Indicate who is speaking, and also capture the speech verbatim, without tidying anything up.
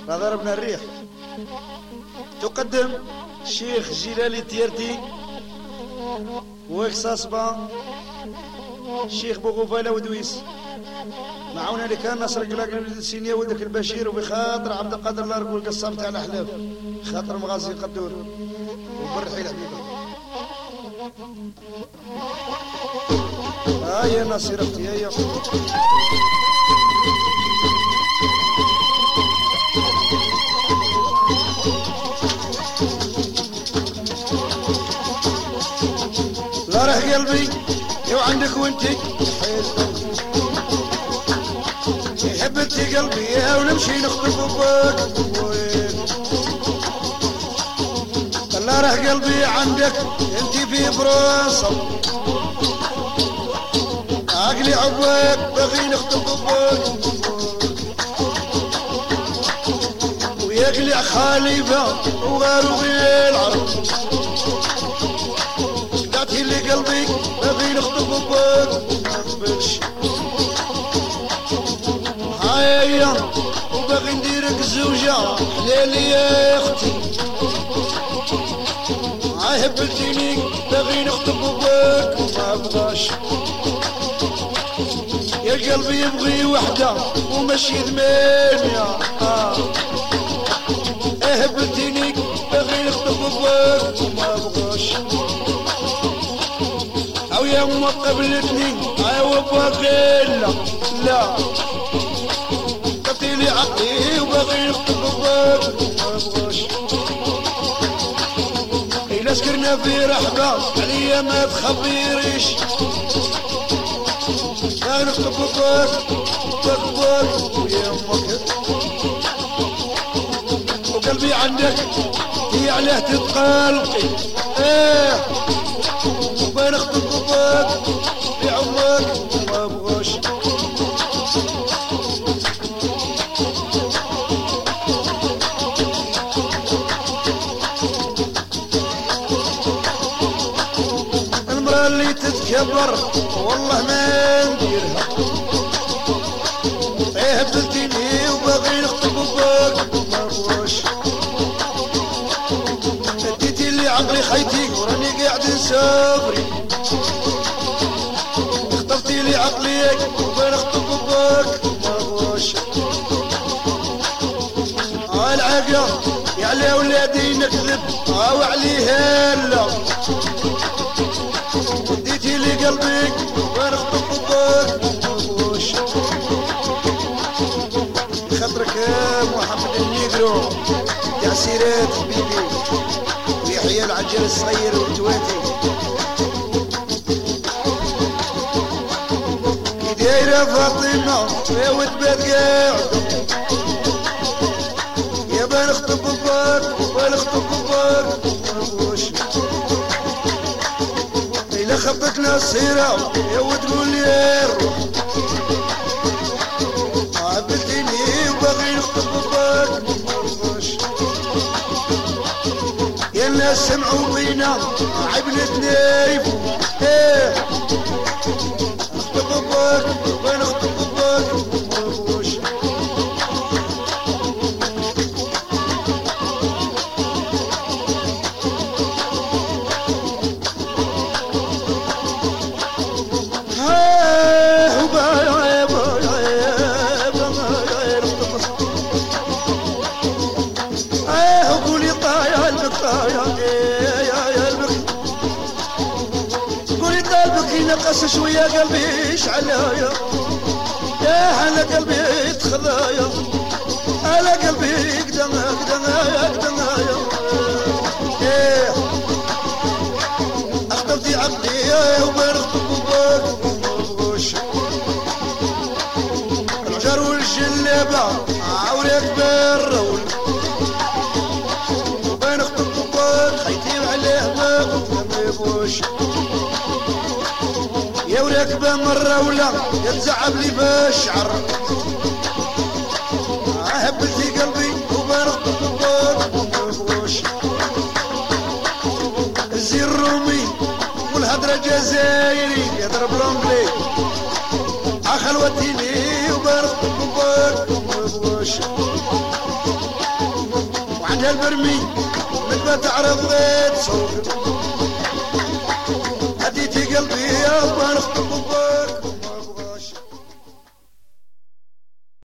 Speaker 1: ضربنا الريح. تقدم الشيخ جلالي التيرتي وإكساسبا الشيخ بوغوفالا ودويس. معاونا اللي كان نصر قلاق السينية ولدك البشير، وبخاطر عبد القادر الله والقصام تاع الأحلاف، خاطر مغازي قدور وبالرحيل حبيبه. ها يا نصير اختي هيا. لا راه قلبي يو عندك وانتي حبتي قلبي يا ونمشي نخطف بك وين. لا راه قلبي عندك انتي في فرنسا، عقلي عباك بغي نخطف بك وياكلي خليفة وغارو غير العرب. قلعتي لي قلبي بغي نخطف بك مقبلش هيا وبغي نديرك زوجة حلالي يا اختي. هبلتيني بغي نخطب بك وما بغاش يا قلبي يبغي وحدة وماشي ثمانية. آه. هبلتيني بغي نخطب بك وما بغاش او يا ما قبلتني ايوا باغي لا لا قتلي عقلي وبغي نخطب بك وما بغاش. إلا سكرنا في رحبة عليا ما تخبريش، ما نخطب بك بك بك ويمك وقلبي عندك هي عليه تتقلقي. ايه وما نخطب بك في عمرك وما بغاش. اللي تتكبر والله ما نديرها. ايه هبلتيني وباغي نخطب بك وما بغاش. اديتي لي عقلي خيتي وراني قاعد نسافري. خطفتي لي عقليك وباغي نخطب بك وما بغاش. ها العاقة يا على ولادي نكذب او عليها لا. اديتي لي قلبك وانا خطب بك ومبغوش. خاطرك يا محمد النيجرو تاع سيرات حبيبي ويحيى العجل الصغير والتواتي. كي دايره فاطمه يا وتبات قاعده يا بان خطب بك وبان خطب بك ومبغوش. إلا خبطتنا السيرة يا وتقول لي الروح عبلتيني وباغي نخطب بك مرضاش. يا الناس سمعوا بينا عبلة نايف. ايه نخطب بك وباغي نخطب بك مرضاش. نقص شوية قلبي يشعلايا يا على قلبي تخذايا على قلبي قدمها قدمها قدمها. ايه اخطبتي عقلي وما نخطب بك ومبغوش. العجر والجلابة عوريك بالرول وما نخطب بك خيتي عليه ما مبغوش. يا وراكبة مرة ولا يتزعب لي بالشعر. هبلتي قلبي وبنخطب بك ومبغوش. الزي الرومي والهدرة جزائري يضرب لونجلي. خلوتيني وبنخطب بك ومبغوش. البرمي من ما تعرف غير تصوف